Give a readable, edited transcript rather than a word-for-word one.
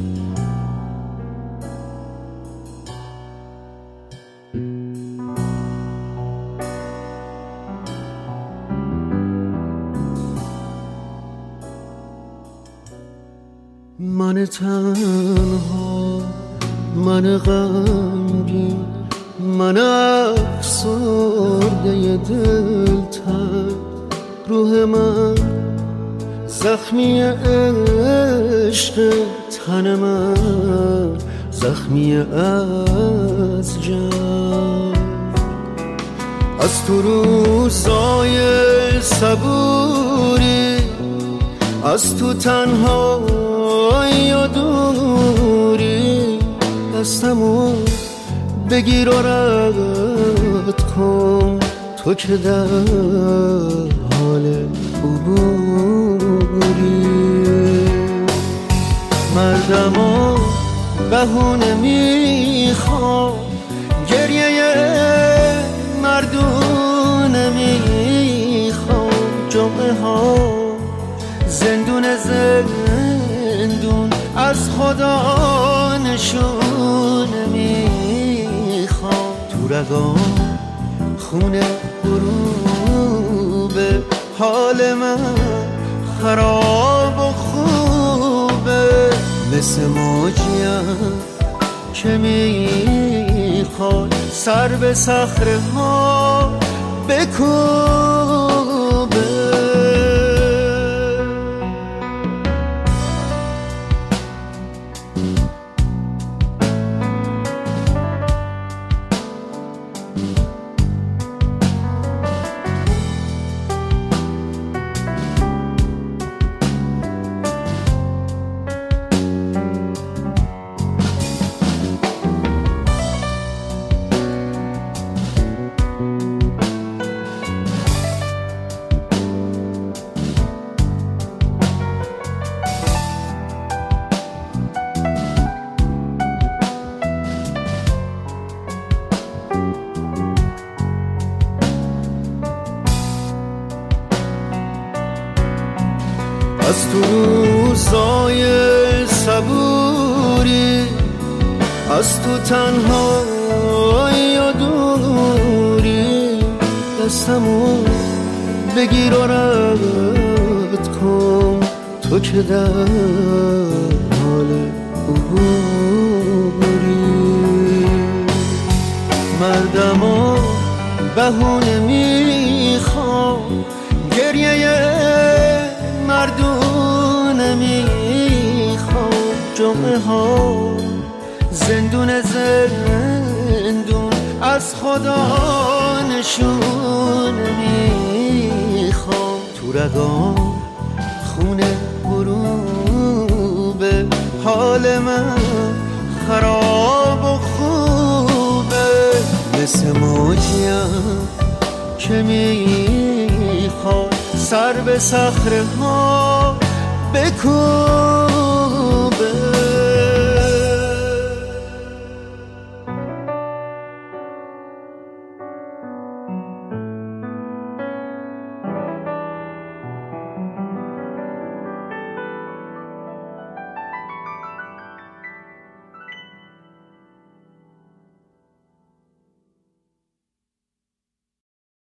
من تنها، من غمگین، من افسرده دلتنگ، روح من زخمی عشق، تن من زخمی از جنگ. از تو روزای صبوری، از تو تنها یا دوری، دستمو بگیر و رد کن، تو که در حال عبوری. مردمو بهونه میخوام، گریه مردونه میخوام، جمعه ها زندون از خدا نشونه میخوام. تو رگام خونه غروب، حال من خراب و خوبه، مثل موجیم که میخواد سر به صخره ها بکوبه. از تو روزای صبوری، از تو تنها یا دوری، دستمو بگیر و رد کن، تو که در حال عبوری. مردمو بهونه میخوام، گریه مردونه میخوام، جمعه ها زندون از خدا نشونه میخوام. تو رگام خونه غروب، حال من خراب و خوبه، مثل موجیم که میخواد سر به صخره ها بکن.